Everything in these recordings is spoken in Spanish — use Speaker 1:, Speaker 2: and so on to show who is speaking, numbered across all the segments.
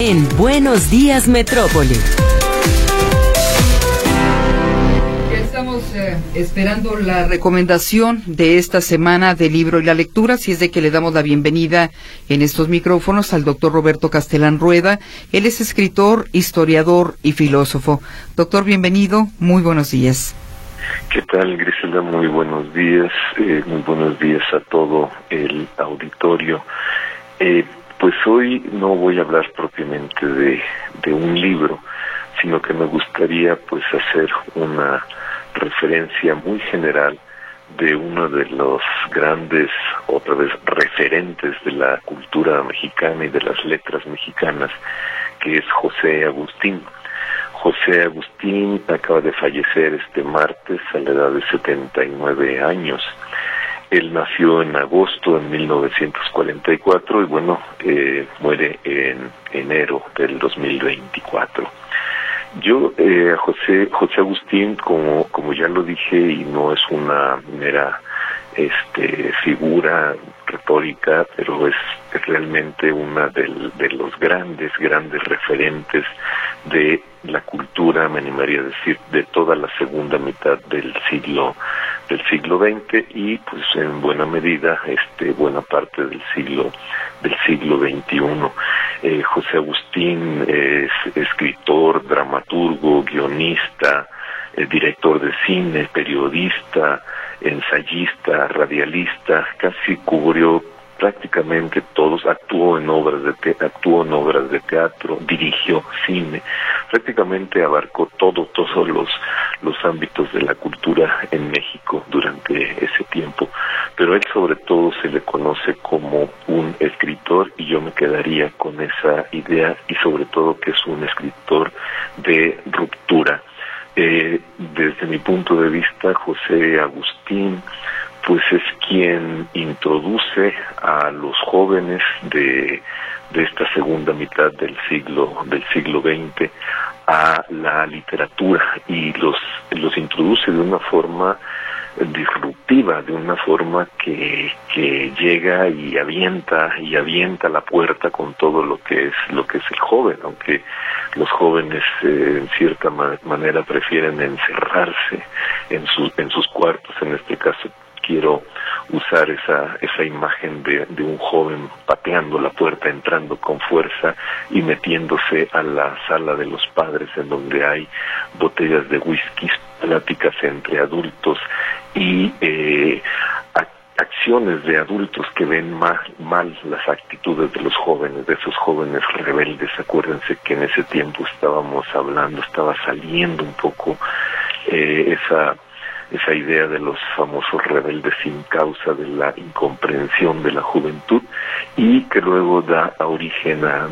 Speaker 1: En Buenos Días Metrópoli.
Speaker 2: Ya estamos esperando la recomendación de esta semana del libro y la lectura, así es de que le damos la bienvenida en estos micrófonos al doctor Roberto Castelán Rueda. Él es escritor, historiador y filósofo. Doctor, bienvenido, muy buenos días.
Speaker 3: ¿Qué tal, Griselda? Muy buenos días a todo el auditorio. Pues hoy no voy a hablar propiamente de un libro, sino que me gustaría pues hacer una referencia muy general de uno de los grandes, otra vez, referentes de la cultura mexicana y de las letras mexicanas, que es José Agustín. José Agustín acaba de fallecer este martes a la edad de 79 años. Él nació en agosto de 1944 y muere en enero del 2024. Yo, José Agustín, como ya lo dije, y no es una mera figura retórica, pero es realmente una de los grandes referentes de la cultura, me animaría a decir, de toda la segunda mitad del siglo XX y pues en buena medida buena parte del siglo XXI. José Agustín es escritor, dramaturgo, guionista, director de cine, periodista, ensayista, radialista, casi cubrió prácticamente todos, actuó en obras de teatro, dirigió cine, prácticamente abarcó todos los ámbitos de la cultura en México durante ese tiempo, pero él sobre todo se le conoce como un escritor y yo me quedaría con esa idea y sobre todo que es un escritor de ruptura. Desde mi punto de vista, José Agustín pues es quien introduce a los jóvenes de esta segunda mitad del siglo XX a la literatura y los introduce de una forma disruptiva, de una forma que llega y avienta la puerta con todo lo que es el joven, aunque los jóvenes en cierta manera prefieren encerrarse en sus cuartos. En este caso quiero usar esa imagen de un joven pateando la puerta, entrando con fuerza y metiéndose a la sala de los padres en donde hay botellas de whisky, pláticas entre adultos y acciones de adultos que ven mal las actitudes de los jóvenes, de esos jóvenes rebeldes. Acuérdense que en ese tiempo estaba saliendo un poco esa idea de los famosos rebeldes sin causa, de la incomprensión de la juventud, y que luego da origen a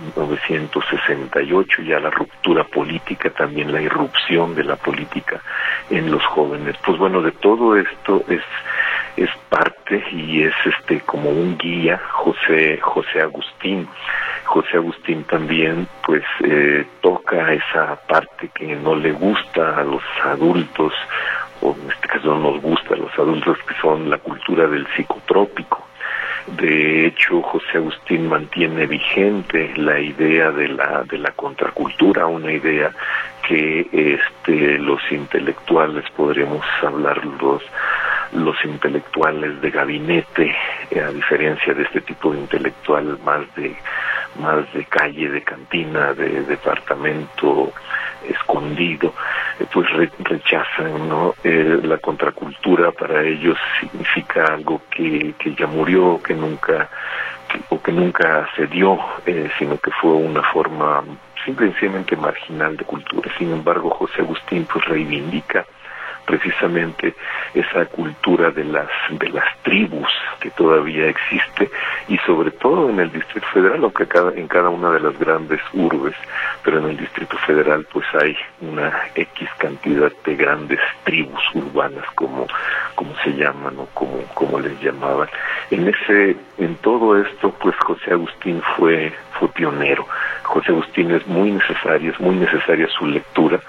Speaker 3: 1968, ya la ruptura política, también la irrupción de la política en los jóvenes. Pues bueno, de todo esto es parte y es como un guía José Agustín. José Agustín también pues toca esa parte que no le gusta a los adultos, o en este caso no nos gusta a los adultos, que son la cultura del psicotrópico. De hecho, José Agustín mantiene vigente la idea de la contracultura, una idea que los intelectuales, podríamos hablar los intelectuales de gabinete, a diferencia de este tipo de intelectual más de calle, de cantina, de departamento escondido, pues rechazan, ¿no? La contracultura para ellos significa algo que ya murió, que nunca se dio, sino que fue una forma simplemente marginal de cultura. Sin embargo, José Agustín pues reivindica precisamente esa cultura de las tribus que todavía existe, y sobre todo en el Distrito Federal, aunque en cada una de las grandes urbes, pero en el Distrito Federal pues hay una X cantidad de grandes tribus urbanas, como se llaman o como les llamaban. En todo esto pues José Agustín fue pionero. José Agustín es muy necesaria su lectura.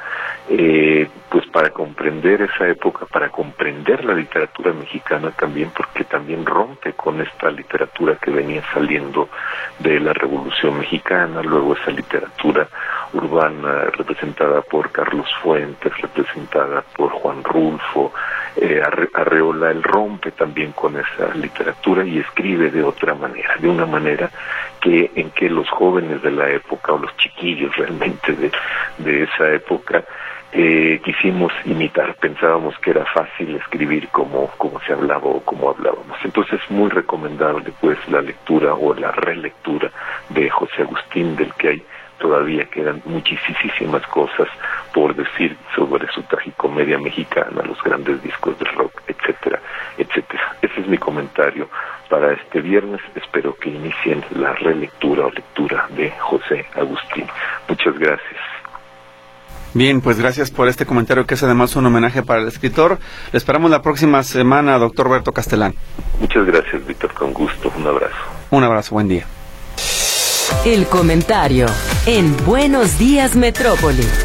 Speaker 3: pues para comprender esa época, para comprender la literatura mexicana también, porque también rompe con esta literatura que venía saliendo de la Revolución Mexicana, luego esa literatura urbana representada por Carlos Fuentes, representada por Juan Rulfo, Arreola. Él rompe también con esa literatura y escribe de otra manera, de una manera en que los jóvenes de la época, o los chiquillos realmente de esa época, quisimos imitar. Pensábamos que era fácil escribir como se hablaba o como hablábamos. Entonces es muy recomendable pues la lectura o la relectura de José Agustín, del que hay todavía quedan muchísimas cosas por decir sobre su tragicomedia mexicana, los grandes discos de rock, etcétera, etcétera. Ese es mi comentario para este viernes. Espero que inicien la relectura o lectura de José Agustín. Muchas gracias.
Speaker 4: Bien, pues gracias por este comentario, que es además un homenaje para el escritor. Le esperamos la próxima semana, doctor Roberto Castelán.
Speaker 3: Muchas gracias, Víctor, con gusto. Un abrazo.
Speaker 4: Un abrazo, buen día.
Speaker 1: El comentario en Buenos Días Metrópoli.